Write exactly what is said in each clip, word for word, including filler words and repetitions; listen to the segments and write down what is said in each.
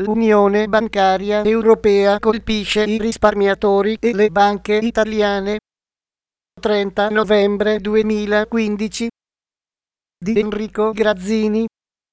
L'Unione Bancaria Europea colpisce i risparmiatori e le banche italiane. trenta novembre duemilaquindici di Enrico Grazzini.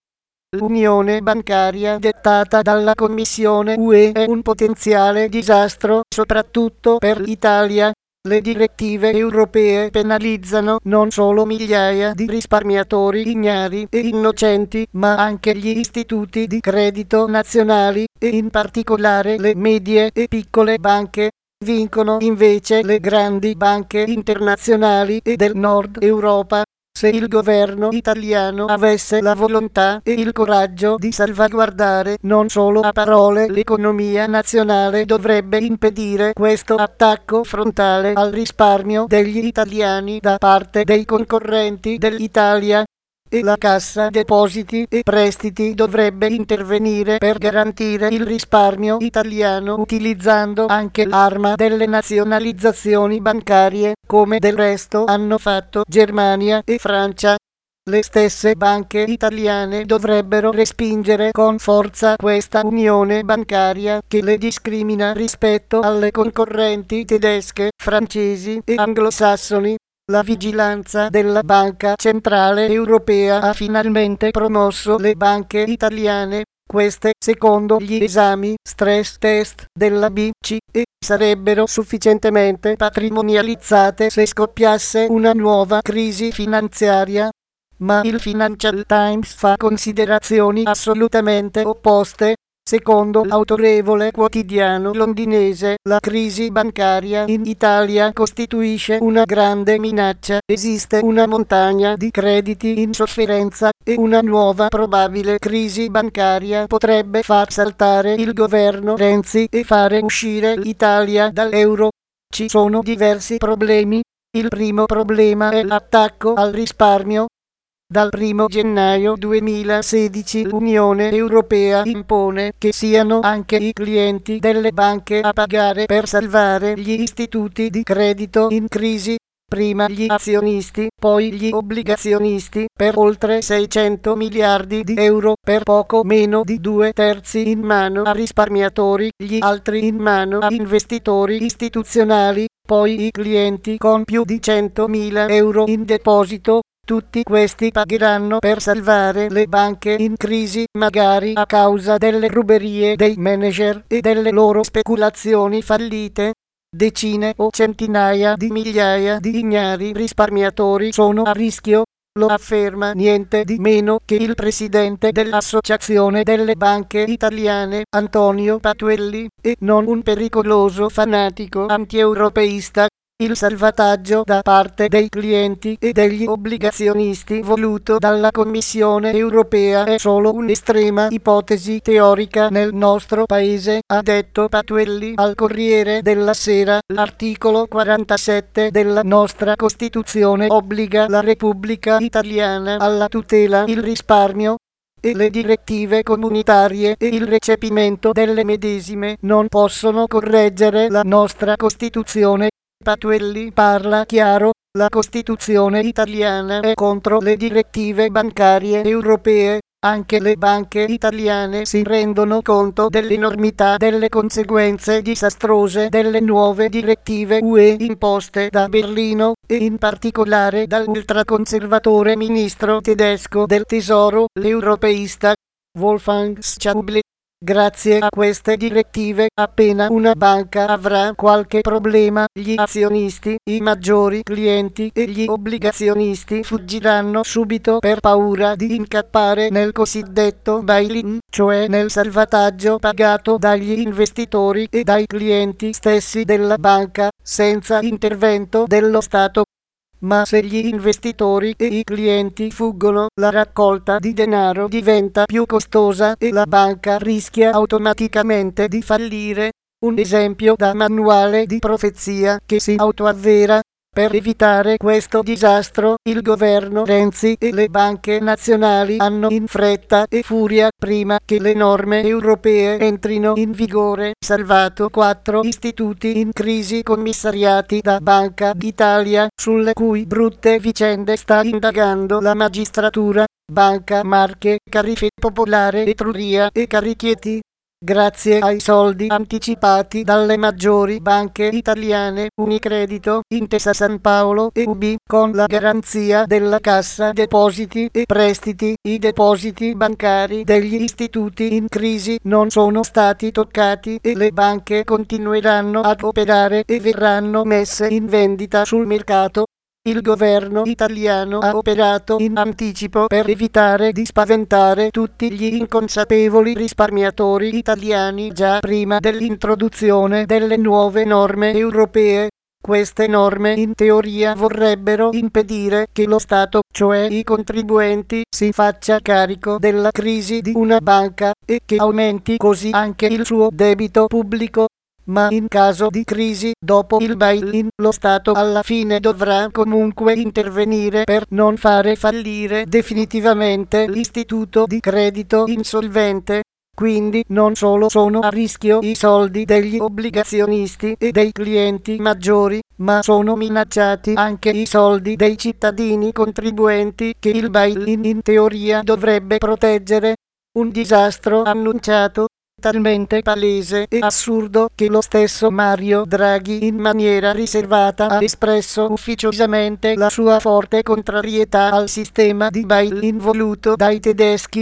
L'Unione Bancaria dettata dalla Commissione U E è un potenziale disastro, soprattutto per l'Italia. Le direttive europee penalizzano non solo migliaia di risparmiatori ignari e innocenti, ma anche gli istituti di credito nazionali e in particolare le medie e piccole banche. Vincono invece le grandi banche internazionali e del Nord Europa. Se il governo italiano avesse la volontà e il coraggio di salvaguardare non solo a parole l'economia nazionale, dovrebbe impedire questo attacco frontale al risparmio degli italiani da parte dei concorrenti dell'Italia. E la Cassa Depositi e Prestiti dovrebbe intervenire per garantire il risparmio italiano utilizzando anche l'arma delle nazionalizzazioni bancarie, come del resto hanno fatto Germania e Francia. Le stesse banche italiane dovrebbero respingere con forza questa unione bancaria che le discrimina rispetto alle concorrenti tedesche, francesi e anglosassoni. La vigilanza della Banca Centrale Europea ha finalmente promosso le banche italiane. Queste, secondo gli esami stress test della B C E, sarebbero sufficientemente patrimonializzate se scoppiasse una nuova crisi finanziaria. Ma il Financial Times fa considerazioni assolutamente opposte. Secondo l'autorevole quotidiano londinese, la crisi bancaria in Italia costituisce una grande minaccia. Esiste una montagna di crediti in sofferenza e una nuova probabile crisi bancaria potrebbe far saltare il governo Renzi e fare uscire l'Italia dall'euro. Ci sono diversi problemi. Il primo problema è l'attacco al risparmio. Dal primo gennaio duemilasedici l'Unione Europea impone che siano anche i clienti delle banche a pagare per salvare gli istituti di credito in crisi, prima gli azionisti, poi gli obbligazionisti, per oltre seicento miliardi di euro, per poco meno di due terzi in mano a risparmiatori, gli altri in mano a investitori istituzionali, poi i clienti con più di centomila euro in deposito. Tutti questi pagheranno per salvare le banche in crisi, magari a causa delle ruberie dei manager e delle loro speculazioni fallite. Decine o centinaia di migliaia di ignari risparmiatori sono a rischio. Lo afferma niente di meno che il presidente dell'Associazione delle Banche Italiane, Antonio Patuelli, e non un pericoloso fanatico antieuropeista. Il salvataggio da parte dei clienti e degli obbligazionisti voluto dalla Commissione Europea è solo un'estrema ipotesi teorica nel nostro paese, ha detto Patuelli al Corriere della Sera. L'articolo quarantasette della nostra Costituzione obbliga la Repubblica Italiana alla tutela del risparmio e le direttive comunitarie e il recepimento delle medesime non possono correggere la nostra Costituzione. Patuelli parla chiaro, la Costituzione italiana è contro le direttive bancarie europee. Anche le banche italiane si rendono conto dell'enormità delle conseguenze disastrose delle nuove direttive U E imposte da Berlino e in particolare dall'ultraconservatore ministro tedesco del Tesoro, l'europeista Wolfgang Schäuble. Grazie a queste direttive, appena una banca avrà qualche problema, gli azionisti, i maggiori clienti e gli obbligazionisti fuggiranno subito per paura di incappare nel cosiddetto bail-in, cioè nel salvataggio pagato dagli investitori e dai clienti stessi della banca, senza intervento dello Stato. Ma se gli investitori e i clienti fuggono, la raccolta di denaro diventa più costosa e la banca rischia automaticamente di fallire. Un esempio da manuale di profezia che si autoavvera. Per evitare questo disastro, il governo Renzi e le banche nazionali hanno in fretta e furia, prima che le norme europee entrino in vigore, salvato quattro istituti in crisi commissariati da Banca d'Italia, sulle cui brutte vicende sta indagando la magistratura: Banca Marche, Carife Popolare Etruria e Carichieti. grazie ai soldi anticipati dalle maggiori banche italiane Unicredito, Intesa San Paolo e U B I, con la garanzia della Cassa Depositi e Prestiti. I depositi bancari degli istituti in crisi non sono stati toccati e le banche continueranno ad operare e verranno messe in vendita sul mercato. Il governo italiano ha operato in anticipo per evitare di spaventare tutti gli inconsapevoli risparmiatori italiani già prima dell'introduzione delle nuove norme europee. Queste norme in teoria vorrebbero impedire che lo Stato, cioè i contribuenti, si faccia carico della crisi di una banca e che aumenti così anche il suo debito pubblico. Ma in caso di crisi, dopo il bail-in, lo Stato alla fine dovrà comunque intervenire per non fare fallire definitivamente l'istituto di credito insolvente. Quindi non solo sono a rischio i soldi degli obbligazionisti e dei clienti maggiori, ma sono minacciati anche i soldi dei cittadini contribuenti che il bail-in in teoria dovrebbe proteggere. Un disastro annunciato, talmente palese e assurdo che lo stesso Mario Draghi in maniera riservata ha espresso ufficiosamente la sua forte contrarietà al sistema di bail-in voluto dai tedeschi.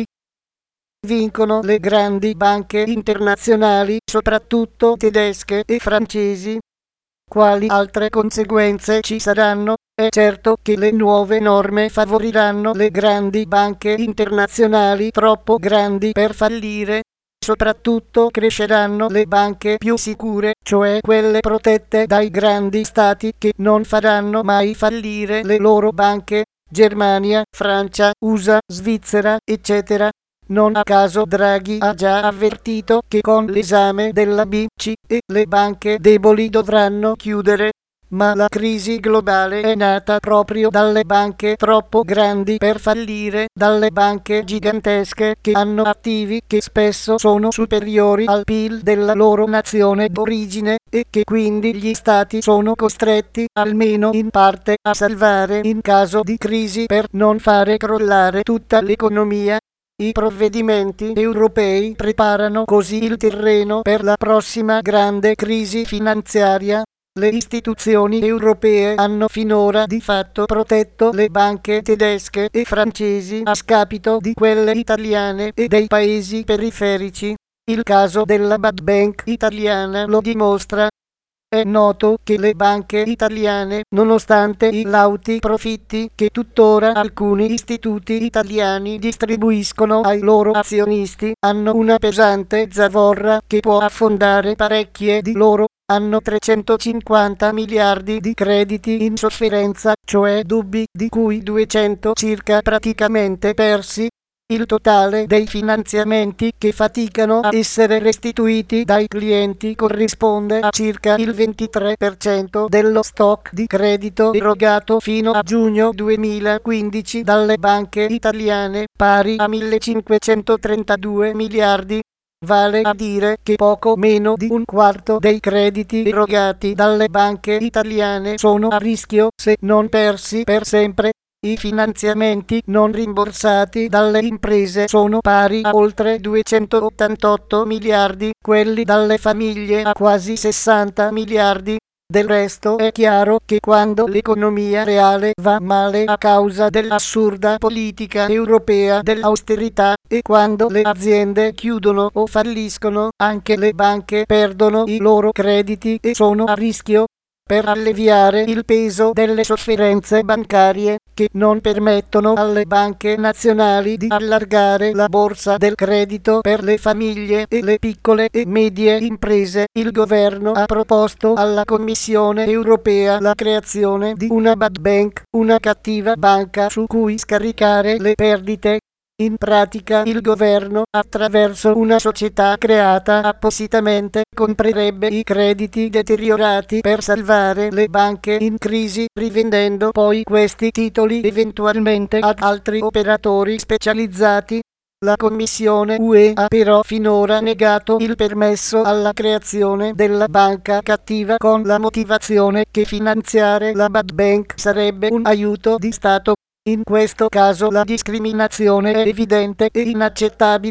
Vincono le grandi banche internazionali, soprattutto tedesche e francesi. Quali altre conseguenze ci saranno? È certo che le nuove norme favoriranno le grandi banche internazionali troppo grandi per fallire. Soprattutto cresceranno le banche più sicure, cioè quelle protette dai grandi stati che non faranno mai fallire le loro banche, Germania, Francia, U S A, Svizzera, eccetera. Non a caso Draghi ha già avvertito che con l'esame della B C E le banche deboli dovranno chiudere. Ma la crisi globale è nata proprio dalle banche troppo grandi per fallire, dalle banche gigantesche che hanno attivi che spesso sono superiori al P I L della loro nazione d'origine e che quindi gli stati sono costretti, almeno in parte, a salvare in caso di crisi per non fare crollare tutta l'economia. I provvedimenti europei preparano così il terreno per la prossima grande crisi finanziaria. Le istituzioni europee hanno finora di fatto protetto le banche tedesche e francesi a scapito di quelle italiane e dei paesi periferici. Il caso della Bad Bank italiana lo dimostra. È noto che le banche italiane, nonostante i lauti profitti che tuttora alcuni istituti italiani distribuiscono ai loro azionisti, hanno una pesante zavorra che può affondare parecchie di loro. Hanno trecentocinquanta miliardi di crediti in sofferenza, cioè dubbi, di cui duecento circa praticamente persi. Il totale dei finanziamenti che faticano a essere restituiti dai clienti corrisponde a circa il ventitré per cento dello stock di credito erogato fino a giugno duemilaquindici dalle banche italiane, pari a millecinquecentotrentadue miliardi. Vale a dire che poco meno di un quarto dei crediti erogati dalle banche italiane sono a rischio, se non persi per sempre. I finanziamenti non rimborsati dalle imprese sono pari a oltre duecentottantotto miliardi, quelli dalle famiglie a quasi sessanta miliardi. Del resto è chiaro che quando l'economia reale va male a causa dell'assurda politica europea dell'austerità e quando le aziende chiudono o falliscono, anche le banche perdono i loro crediti e sono a rischio. Per alleviare il peso delle sofferenze bancarie, che non permettono alle banche nazionali di allargare la borsa del credito per le famiglie e le piccole e medie imprese, il governo ha proposto alla Commissione europea la creazione di una bad bank, una cattiva banca su cui scaricare le perdite. In pratica il governo, attraverso una società creata appositamente, comprerebbe i crediti deteriorati per salvare le banche in crisi, rivendendo poi questi titoli eventualmente ad altri operatori specializzati. La Commissione U E ha però finora negato il permesso alla creazione della banca cattiva con la motivazione che finanziare la bad bank sarebbe un aiuto di Stato. In questo caso la discriminazione è evidente e inaccettabile.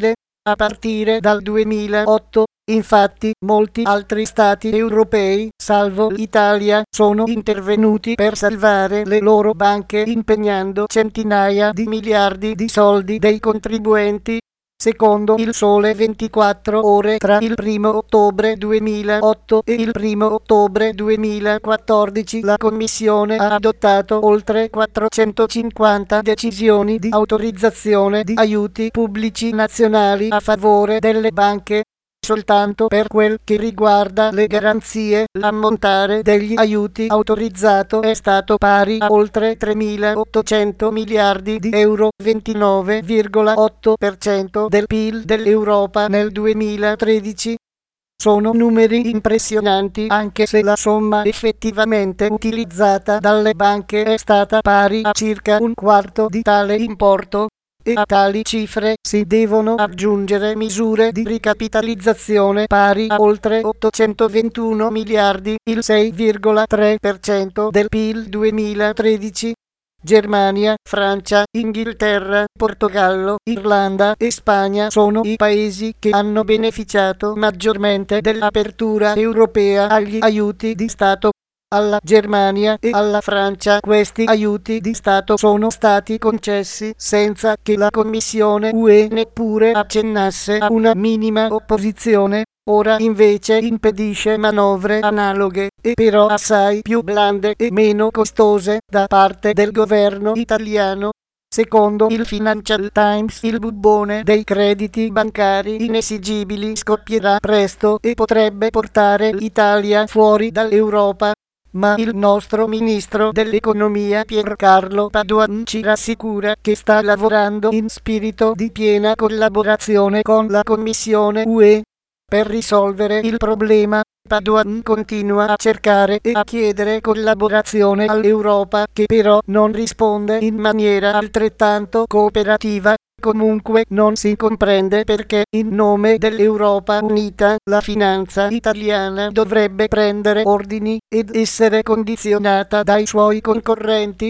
A partire dal duemilaotto, infatti, molti altri stati europei, salvo l'Italia, sono intervenuti per salvare le loro banche impegnando centinaia di miliardi di soldi dei contribuenti. Secondo il Sole ventiquattro Ore, tra il primo ottobre duemilaotto e il primo ottobre duemilaquattordici la Commissione ha adottato oltre quattrocentocinquanta decisioni di autorizzazione di aiuti pubblici nazionali a favore delle banche. Soltanto per quel che riguarda le garanzie, l'ammontare degli aiuti autorizzato è stato pari a oltre tremilaottocento miliardi di euro, ventinove virgola otto per cento del P I L dell'Europa nel duemilatredici. Sono numeri impressionanti anche se la somma effettivamente utilizzata dalle banche è stata pari a circa un quarto di tale importo. E a tali cifre si devono aggiungere misure di ricapitalizzazione pari a oltre ottocentoventuno miliardi, il sei virgola tre per cento del P I L duemilatredici. Germania, Francia, Inghilterra, Portogallo, Irlanda e Spagna sono i paesi che hanno beneficiato maggiormente dell'apertura europea agli aiuti di Stato. Alla Germania e alla Francia questi aiuti di Stato sono stati concessi senza che la Commissione U E neppure accennasse a una minima opposizione. Ora invece impedisce manovre analoghe, e però assai più blande e meno costose, da parte del governo italiano. Secondo il Financial Times, il bubbone dei crediti bancari inesigibili scoppierà presto e potrebbe portare l'Italia fuori dall'Europa. Ma il nostro ministro dell'economia Piercarlo Padoan ci rassicura che sta lavorando in spirito di piena collaborazione con la Commissione U E per risolvere il problema. Padoan continua a cercare e a chiedere collaborazione all'Europa, che però non risponde in maniera altrettanto cooperativa. Comunque non si comprende perché, in nome dell'Europa unita, la finanza italiana dovrebbe prendere ordini ed essere condizionata dai suoi concorrenti.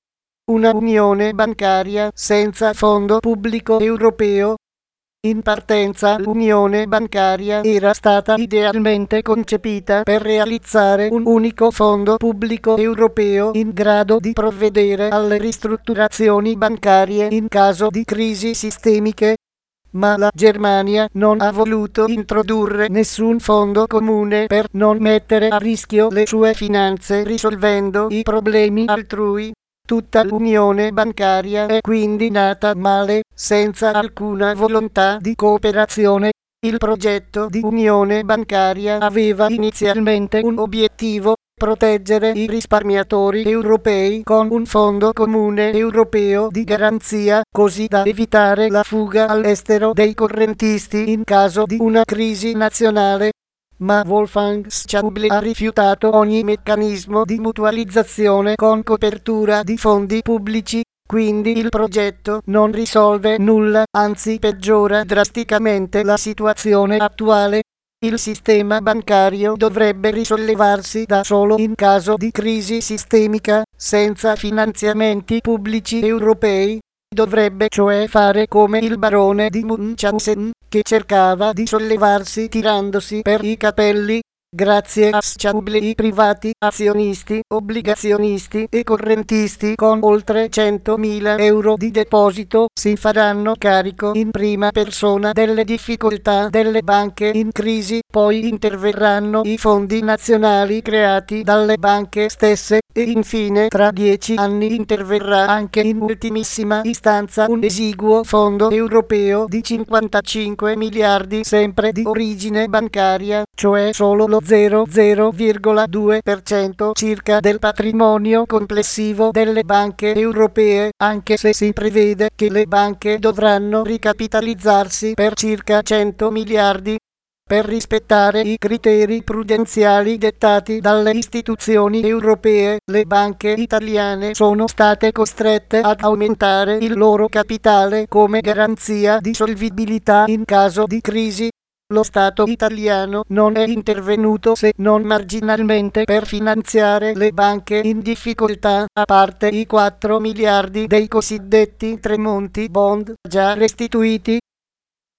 Una unione bancaria senza fondo pubblico europeo. In partenza l'unione bancaria era stata idealmente concepita per realizzare un unico fondo pubblico europeo in grado di provvedere alle ristrutturazioni bancarie in caso di crisi sistemiche. Ma la Germania non ha voluto introdurre nessun fondo comune per non mettere a rischio le sue finanze risolvendo i problemi altrui. Tutta l'unione bancaria è quindi nata male, senza alcuna volontà di cooperazione. Il progetto di unione bancaria aveva inizialmente un obiettivo: proteggere i risparmiatori europei con un fondo comune europeo di garanzia, così da evitare la fuga all'estero dei correntisti in caso di una crisi nazionale. Ma Wolfgang Schäuble ha rifiutato ogni meccanismo di mutualizzazione con copertura di fondi pubblici, quindi il progetto non risolve nulla, anzi peggiora drasticamente la situazione attuale. Il sistema bancario dovrebbe risollevarsi da solo in caso di crisi sistemica, senza finanziamenti pubblici europei. Dovrebbe cioè fare come il barone di Munchausen, che cercava di sollevarsi tirandosi per i capelli. Grazie a Schäuble i privati, azionisti, obbligazionisti e correntisti con oltre centomila euro di deposito si faranno carico in prima persona delle difficoltà delle banche in crisi, poi interverranno i fondi nazionali creati dalle banche stesse e infine tra dieci anni interverrà anche in ultimissima istanza un esiguo fondo europeo di cinquantacinque miliardi sempre di origine bancaria, cioè solo lo zero virgola due per cento circa del patrimonio complessivo delle banche europee, anche se si prevede che le banche dovranno ricapitalizzarsi per circa cento miliardi. Per rispettare i criteri prudenziali dettati dalle istituzioni europee, le banche italiane sono state costrette ad aumentare il loro capitale come garanzia di solvibilità in caso di crisi. Lo Stato italiano non è intervenuto se non marginalmente per finanziare le banche in difficoltà, a parte i quattro miliardi dei cosiddetti Tremonti Bond già restituiti.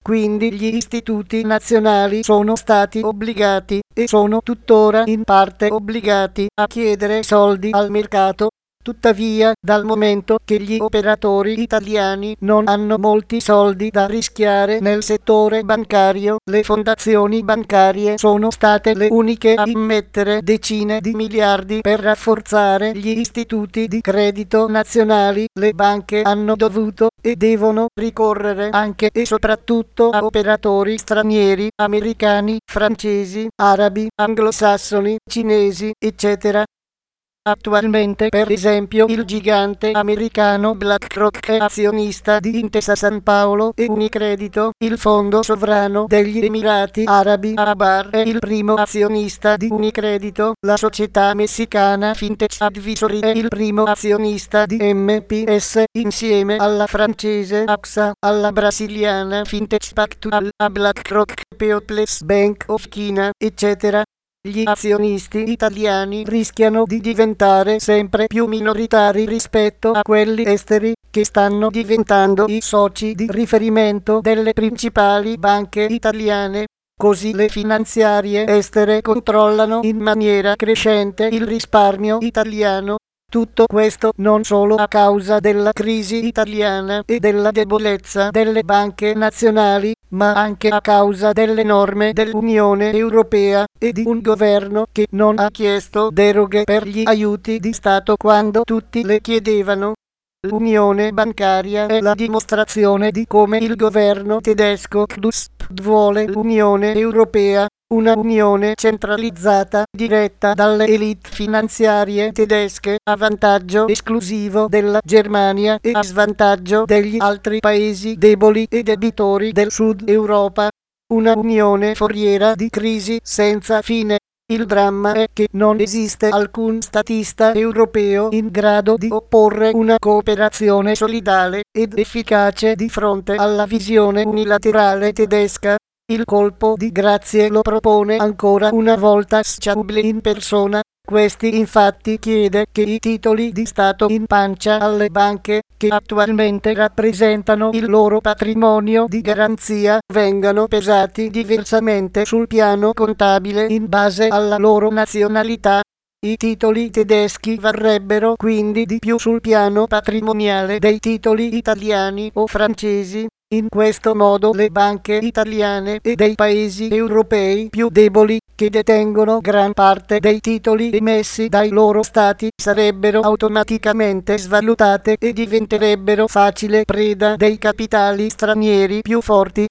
Quindi gli istituti nazionali sono stati obbligati, e sono tuttora in parte obbligati, a chiedere soldi al mercato. Tuttavia, dal momento che gli operatori italiani non hanno molti soldi da rischiare nel settore bancario, le fondazioni bancarie sono state le uniche a immettere decine di miliardi per rafforzare gli istituti di credito nazionali. Le banche hanno dovuto e devono ricorrere anche e soprattutto a operatori stranieri, americani, francesi, arabi, anglosassoni, cinesi, eccetera. Attualmente, per esempio, il gigante americano BlackRock è azionista di Intesa Sanpaolo e Unicredito, il fondo sovrano degli Emirati Arabi Abar è il primo azionista di Unicredito, la società messicana Fintech Advisory è il primo azionista di M P S, insieme alla francese A X A, alla brasiliana Fintech Pactual, a BlackRock, People's Bank of China, eccetera. Gli azionisti italiani rischiano di diventare sempre più minoritari rispetto a quelli esteri, che stanno diventando i soci di riferimento delle principali banche italiane. Così le finanziarie estere controllano in maniera crescente il risparmio italiano. Tutto questo non solo a causa della crisi italiana e della debolezza delle banche nazionali, ma anche a causa delle norme dell'Unione Europea e di un governo che non ha chiesto deroghe per gli aiuti di Stato quando tutti le chiedevano. L'unione bancaria è la dimostrazione di come il governo tedesco C D U S P vuole l'Unione Europea, una unione centralizzata diretta dalle elite finanziarie tedesche a vantaggio esclusivo della Germania e a svantaggio degli altri paesi deboli e debitori del Sud Europa. Una unione foriera di crisi senza fine. Il dramma è che non esiste alcun statista europeo in grado di opporre una cooperazione solidale ed efficace di fronte alla visione unilaterale tedesca. Il colpo di grazie lo propone ancora una volta Schäuble in persona. Questi infatti chiede che i titoli di Stato in pancia alle banche, che attualmente rappresentano il loro patrimonio di garanzia, vengano pesati diversamente sul piano contabile in base alla loro nazionalità. I titoli tedeschi varrebbero quindi di più sul piano patrimoniale dei titoli italiani o francesi. In questo modo le banche italiane e dei paesi europei più deboli, che detengono gran parte dei titoli emessi dai loro stati, sarebbero automaticamente svalutate e diventerebbero facile preda dei capitali stranieri più forti.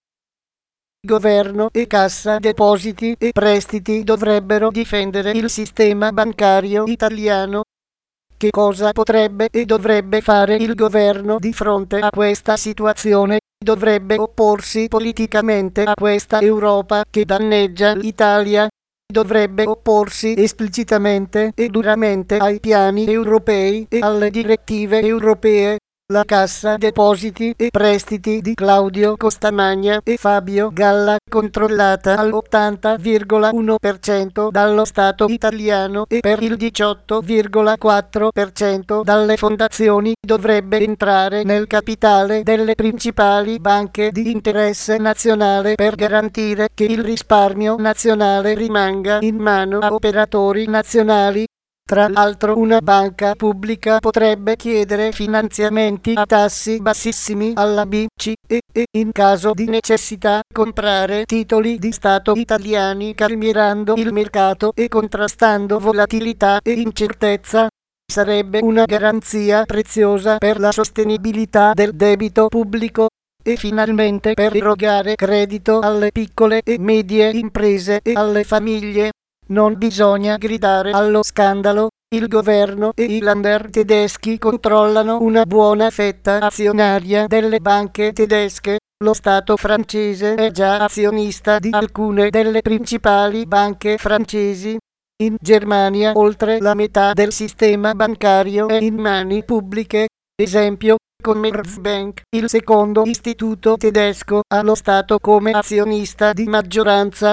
Governo e Cassa Depositi e Prestiti dovrebbero difendere il sistema bancario italiano. Che cosa potrebbe e dovrebbe fare il governo di fronte a questa situazione? Dovrebbe opporsi politicamente a questa Europa che danneggia l'Italia. Dovrebbe opporsi esplicitamente e duramente ai piani europei e alle direttive europee. La Cassa Depositi e Prestiti di Claudio Costamagna e Fabio Galla, controllata all'ottanta virgola uno per cento dallo Stato italiano e per il diciotto virgola quattro per cento dalle fondazioni, dovrebbe entrare nel capitale delle principali banche di interesse nazionale per garantire che il risparmio nazionale rimanga in mano a operatori nazionali. Tra l'altro una banca pubblica potrebbe chiedere finanziamenti a tassi bassissimi alla B C E e in caso di necessità comprare titoli di Stato italiani calmierando il mercato e contrastando volatilità e incertezza. Sarebbe una garanzia preziosa per la sostenibilità del debito pubblico e finalmente per erogare credito alle piccole e medie imprese e alle famiglie. Non bisogna gridare allo scandalo. Il governo e i Länder tedeschi controllano una buona fetta azionaria delle banche tedesche. Lo Stato francese è già azionista di alcune delle principali banche francesi. In Germania oltre la metà del sistema bancario è in mani pubbliche. Esempio, Commerzbank, il secondo istituto tedesco, ha lo Stato come azionista di maggioranza.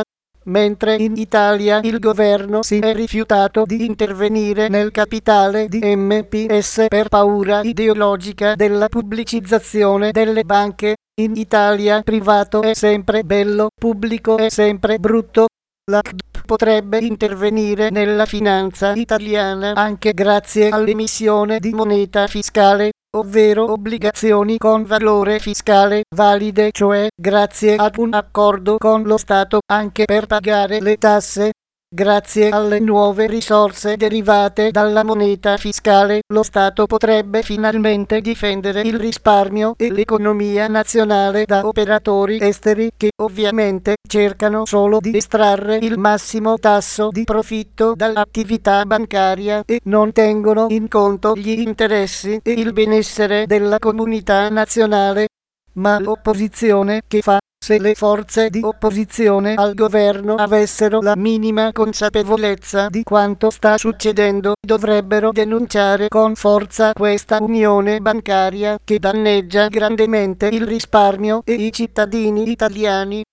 mentre in Italia il governo si è rifiutato di intervenire nel capitale di M P S per paura ideologica della pubblicizzazione delle banche. In Italia privato è sempre bello, pubblico è sempre brutto. La C D P potrebbe intervenire nella finanza italiana anche grazie all'emissione di moneta fiscale, ovvero obbligazioni con valore fiscale valide, cioè grazie ad un accordo con lo Stato anche per pagare le tasse. Grazie alle nuove risorse derivate dalla moneta fiscale, lo Stato potrebbe finalmente difendere il risparmio e l'economia nazionale da operatori esteri che ovviamente cercano solo di estrarre il massimo tasso di profitto dall'attività bancaria e non tengono in conto gli interessi e il benessere della comunità nazionale. Ma l'opposizione che fa? Se le forze di opposizione al governo avessero la minima consapevolezza di quanto sta succedendo, dovrebbero denunciare con forza questa unione bancaria che danneggia grandemente il risparmio e i cittadini italiani.